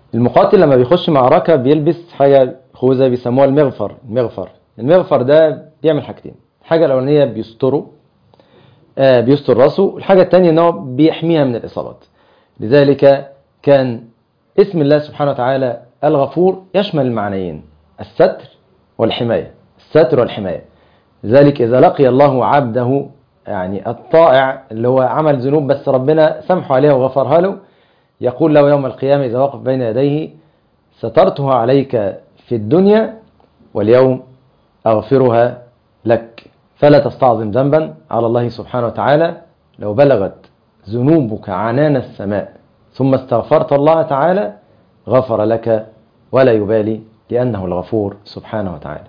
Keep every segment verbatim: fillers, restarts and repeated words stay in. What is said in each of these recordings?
المقاتل لما بيخش معركة بيلبس حاجة خوذة بيسموها المغفر. المغفر المغفر ده بيعمل حاجتين. الحاجة الأولانية بيستره، آه بيستر راسه. الحاجة الثانية أنه بيحميها من الإصابات. لذلك كان اسم الله سبحانه وتعالى الغفور يشمل المعنيين، الستر والحماية. الستر والحماية. لذلك إذا لقي الله عبده يعني الطائع اللي هو عمل ذنوب بس ربنا سمحه عليها وغفرها له، يقول له يوم القيامة إذا وقف بين يديه: سترتها عليك في الدنيا واليوم أغفرها لك. فلا تستعظم ذنبا على الله سبحانه وتعالى. لو بلغت ذنوبك عنان السماء ثم استغفرت الله تعالى غفر لك ولا يبالي، لأنه الغفور سبحانه وتعالى.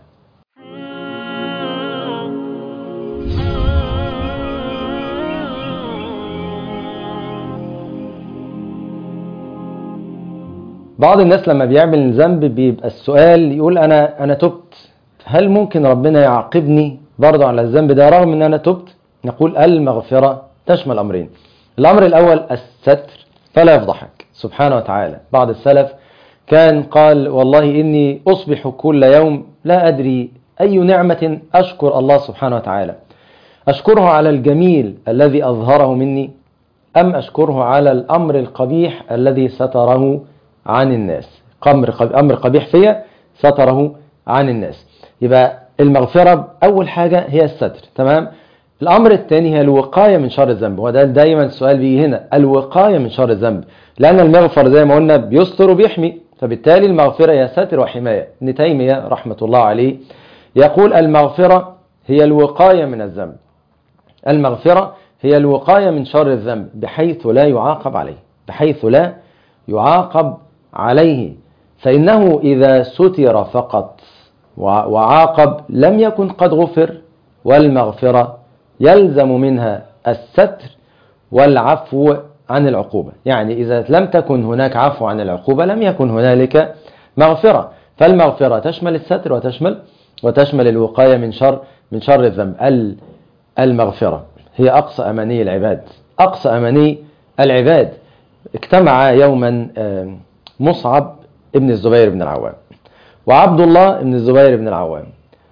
بعض الناس لما بيعمل ذنب بيبقى السؤال يقول أنا أنا تبت، هل ممكن ربنا يعاقبني برضه على الذنب ده رغم أن أنا تبت؟ نقول المغفرة تشمل أمرين. الأمر الأول الستر فلا يفضحك سبحانه وتعالى. بعض السلف كان قال: والله إني أصبح كل يوم لا أدري أي نعمة أشكر الله سبحانه وتعالى، أشكره على الجميل الذي أظهره مني أم أشكره على الأمر القبيح الذي ستره عن الناس. أمر قبيح فيا ستره عن الناس. يبقى المغفرة أول حاجة هي الستر. تمام. الأمر الثاني هي الوقاية من شر الذنب. وده دايما السؤال بيجي هنا، الوقاية من شر الذنب، لأن المغفر زي ما قلنا بيستر وبيحمي، فبالتالي المغفرة هي ستر وحماية. ابن تيمية رحمة الله عليه يقول: المغفرة هي الوقاية من الذنب. المغفرة هي الوقاية من شر الذنب بحيث لا يعاقب عليه، بحيث لا يعاقب عليه. فإنه إذا ستر فقط وعاقب لم يكن قد غفر. والمغفرة يلزم منها الستر والعفو عن العقوبة. يعني إذا لم تكن هناك عفو عن العقوبة لم يكن هنالك مغفرة. فالمغفرة تشمل الستر وتشمل وتشمل الوقاية من شر من شر الذنب. المغفرة هي أقصى أماني العباد. أقصى أماني العباد. اجتمع يوما مصعب ابن الزبير بن العوام وعبد الله ابن الزبير بن العوام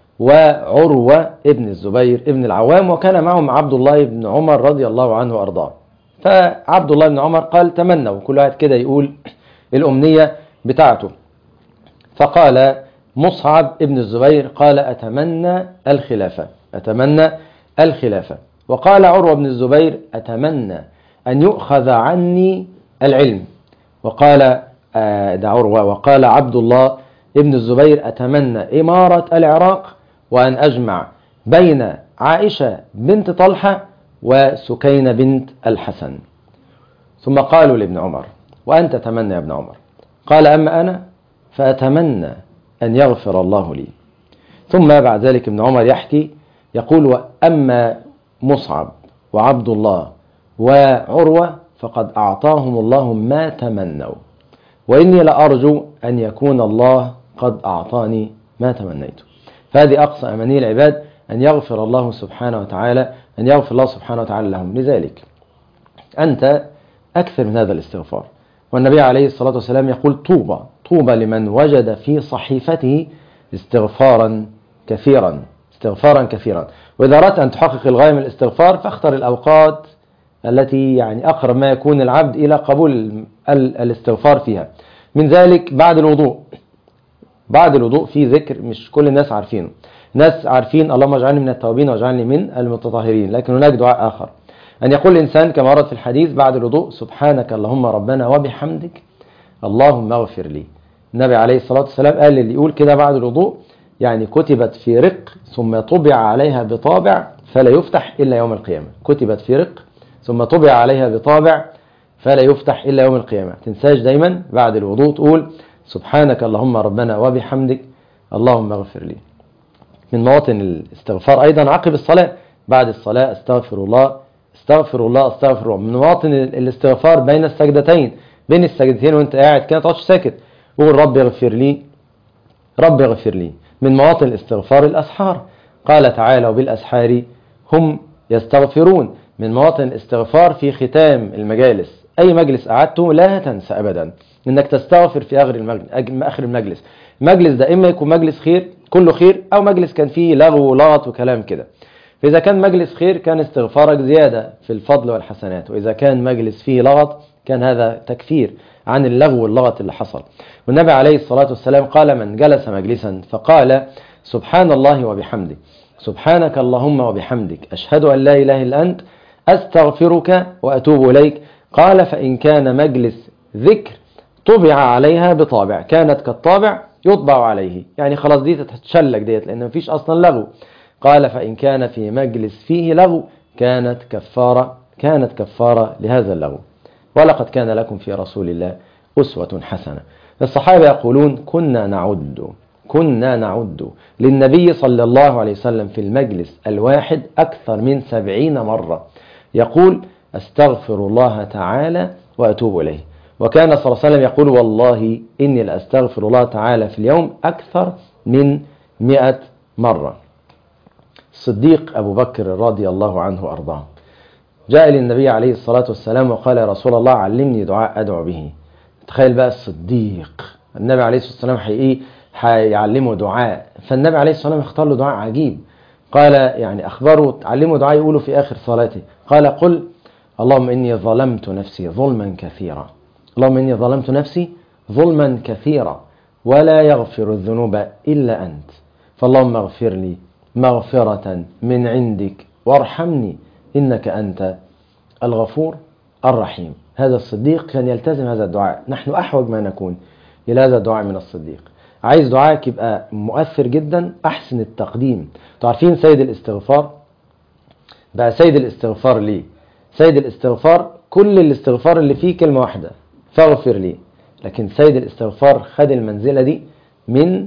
وعروة ابن الزبير ابن العوام، وكان معهم عبد الله بن عمر رضي الله عنه وأرضاه. فعبد الله بن عمر قال: تمنوا، كل واحد كده يقول الأمنية بتاعته. فقال مصعب ابن الزبير قال: أتمنى الخلافة، أتمنى الخلافة. وقال عروة بن الزبير: أتمنى أن يؤخذ عني العلم. وقال ده عروة. وقال عبد الله ابن الزبير: أتمنى إمارة العراق وأن أجمع بين عائشة بنت طلحة وسكينة بنت الحسن. ثم قالوا لابن عمر: وأنت تتمنى يا ابن عمر؟ قال: أما أنا فأتمنى أن يغفر الله لي. ثم بعد ذلك ابن عمر يحكي يقول: وأما مصعب وعبد الله وعروة فقد أعطاهم الله ما تمنوا، وإني لأرجو أن يكون الله قد أعطاني ما تمنيت. فهذه أقصى أماني العباد، أن يغفر الله سبحانه وتعالى أن يغفر الله سبحانه وتعالى لهم. لذلك أنت أكثر من هذا الاستغفار. والنبي عليه الصلاة والسلام يقول: طوبى طوبى لمن وجد في صحيفته استغفارا كثيرا، استغفارا كثيرا. وإذا أردت أن تحقق الغاية من الاستغفار فاختر الأوقات التي يعني أقرب ما يكون العبد إلى قبول الاستغفار فيها. من ذلك بعد الوضوء. بعد الوضوء في ذكر مش كل الناس عارفينه. ناس عارفين اللهم اجعلني من التوابين واجعلني من المتطهرين، لكن هناك دعاء آخر أن يقول الإنسان كما ورد في الحديث بعد الوضوء: سبحانك اللهم ربنا وبحمدك اللهم اغفر لي. النبي عليه الصلاة والسلام قال اللي يقول كده بعد الوضوء يعني كتبت في رق ثم طبع عليها بطابع فلا يفتح إلا يوم القيامة. كتبت في رق ثم طبع عليها بطابع فلا يفتح إلا يوم القيامة. تنساش دايما بعد الوضوء تقول: سبحانك اللهم ربنا وبحمدك اللهم اغفر لي. من مواطن الاستغفار أيضا عقب الصلاة. بعد الصلاة استغفر الله استغفر الله استغفر الله. من مواطن الاستغفار بين السجدتين، بين السجدتين وانت قاعد كده تقعدش ساكت، قول: رب اغفر لي رب اغفر لي. من مواطن الاستغفار الأسحار. قال تعالى: وبالأسحار هم يستغفرون. من مواطن الاستغفار في ختام المجالس أي مجلس قعدته لا تنسى أبدا إنك تستغفر في آخر المجلس. آخر المجلس مجلس ده إما يكون مجلس خير كله خير، أو مجلس كان فيه لغو ولغط وكلام كده. فإذا كان مجلس خير كان استغفارك زيادة في الفضل والحسنات، وإذا كان مجلس فيه لغط كان هذا تكفير عن اللغو واللغط اللي حصل. والنبي عليه الصلاة والسلام قال: من جلس مجلسا فقال سبحان الله وبحمده، سبحانك اللهم وبحمدك، أشهد أن لا إله إلا أنت، أستغفرك وأتوب إليك، قال فإن كان مجلس ذكر طبع عليها بطابع، كانت كالطابع يطبع عليه، يعني خلاص دي تتشلك ديت لأن مفيش أصلا لغو. قال فإن كان في مجلس فيه لغو كانت كفارة كانت كفارة لهذا اللغو. ولقد كان لكم في رسول الله أسوة حسنة. الصحابة يقولون: كنا نعد كنا نعد للنبي صلى الله عليه وسلم في المجلس الواحد أكثر من سبعين مرة يقول: أستغفر الله تعالى وأتوب إليه. وكان صلى الله عليه وسلم يقول: والله إني لأستغفر الله تعالى في اليوم أكثر من مئة مرة. الصديق أبو بكر رضي الله عنه وأرضاه جاء للنبي عليه الصلاة والسلام وقال: يا رسول الله علمني دعاء أدعو به. تخيل بقى الصديق، النبي عليه الصلاة والسلام حقيقي هيعلمه دعاء، فالنبي عليه الصلاة والسلام اختار له دعاء عجيب. قال يعني أخبره علمه دعاء يقوله في آخر صلاته، قال: قل اللهم إني ظلمت نفسي ظلما كثيرا اللهم إني ظلمت نفسي ظلما كثيرا ولا يغفر الذنوب إلا أنت، فاللهم اغفر لي مغفرة من عندك وارحمني إنك أنت الغفور الرحيم. هذا الصديق كان يلتزم هذا الدعاء. نحن أحوج ما نكون إلى هذا الدعاء من الصديق. عايز دعائك يبقى مؤثر جدا، أحسن التقديم. تعرفين سيد الاستغفار بقى سيد الاستغفار ليه؟ سيد الاستغفار كل الاستغفار اللي فيه كلمة واحدة: فاغفر لي. لكن سيد الاستغفار خد المنزلة دي من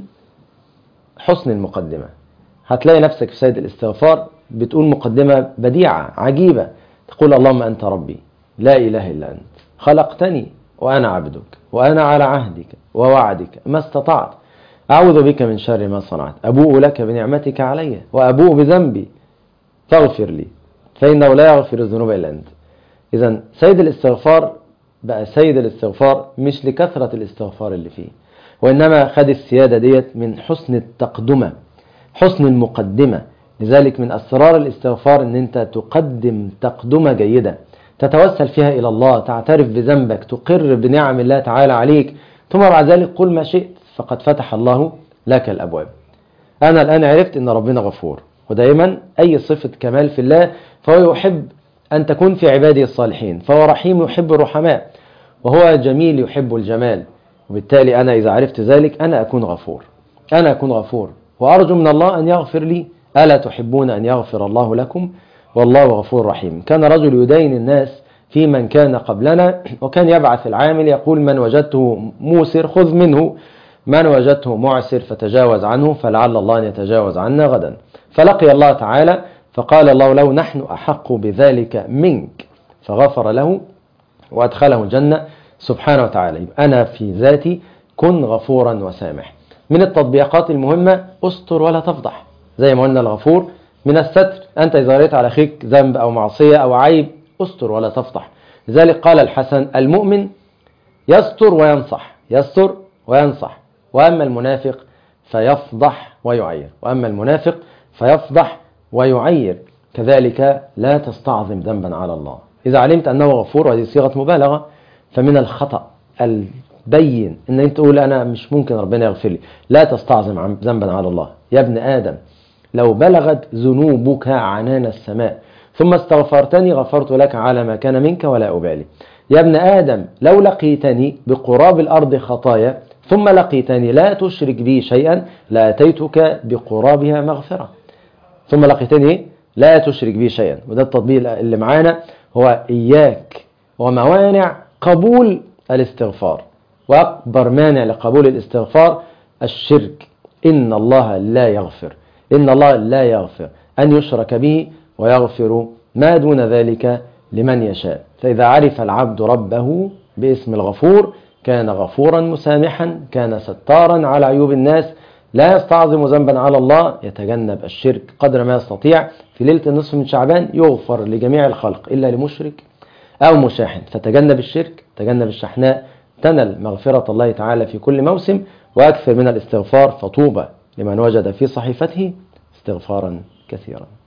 حسن المقدمة. هتلاقي نفسك في سيد الاستغفار بتقول مقدمة بديعة عجيبة، تقول: اللهم أنت ربي لا إله إلا أنت، خلقتني وأنا عبدك، وأنا على عهدك ووعدك ما استطعت، أعوذ بك من شر ما صنعت، أبوء لك بنعمتك علي وأبوء بذنبي فاغفر لي فإنه لا يغفر الذنوب إلا أنت. إذن سيد الاستغفار بقى سيد الاستغفار مش لكثرة الاستغفار اللي فيه، وإنما خد السيادة ديت من حسن التقدمة، حسن المقدمة. لذلك من أسرار الاستغفار أن أنت تقدم تقدمة جيدة تتوسل فيها إلى الله، تعترف بذنبك، تقر بنعم الله تعالى عليك، ثم بعد ذلك قل ما شئت فقد فتح الله لك الأبواب. أنا الآن عرفت أن ربنا غفور، ودائما أي صفة كمال في الله فهو يحب أن تكون في عباده الصالحين، فهو رحيم يحب الرحماء، وهو جميل يحب الجمال. وبالتالي أنا إذا عرفت ذلك أنا أكون غفور أنا أكون غفور وأرجو من الله أن يغفر لي. ألا تحبون أن يغفر الله لكم والله غفور رحيم. كان رجل يدين الناس في من كان قبلنا، وكان يبعث العامل يقول: من وجدته موسر خذ منه، من وجدته معسر فتجاوز عنه، فلعل الله أن يتجاوز عنا غدا. فلقي الله تعالى فقال الله له: نحن أحق بذلك منك، فغفر له وأدخله الجنة سبحانه وتعالى. أنا في ذاتي كن غفورا وسامح. من التطبيقات المهمة: أستر ولا تفضح. زي ما قلنا الغفور من الستر، أنت إذا رأيت على أخيك ذنب أو معصية أو عيب أستر ولا تفضح. لذلك قال الحسن: المؤمن يستر وينصح يستر وينصح وأما المنافق فيفضح ويعير وأما المنافق فيفضح ويعير. كذلك لا تستعظم ذنبا على الله. إذا علمت أنه غفور، وهذه صيغة مبالغة، فمن الخطأ البين أن أنت تقول: أنا مش ممكن ربنا يغفر لي. لا تستعظم ذنبا على الله. يا ابن آدم، لو بلغت ذنوبك عنان السماء ثم استغفرتني غفرت لك على ما كان منك ولا أبالي. يا ابن آدم، لو لقيتني بقراب الأرض خطايا ثم لقيتني لا تشرك بي شيئا لأتيتك بقرابها مغفرة. ثم لقيتني لا تشرك بي شيئا. وده التطبيق اللي معانا، هو إياك وموانع قبول الاستغفار. وأكبر مانع لقبول الاستغفار الشرك. إن الله لا يغفر إن الله لا يغفر أن يشرك به ويغفر ما دون ذلك لمن يشاء. فإذا عرف العبد ربه باسم الغفور كان غفورا مسامحا، كان ستارا على عيوب الناس، لا يستعظم ذنبا على الله، يتجنب الشرك قدر ما يستطيع. في ليلة النصف من شعبان يغفر لجميع الخلق إلا لمشرك أو مشاحن، فتجنب الشرك، تجنب الشحناء، تنل مغفرة الله تعالى في كل موسم، وأكثر من الاستغفار، فطوبى لمن وجد في صحيفته استغفارا كثيرا.